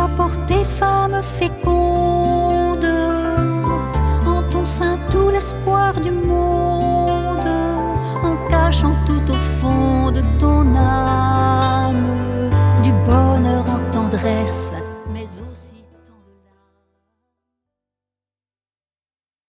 as porté, femme féconde, en ton sein tout l'espoir du monde.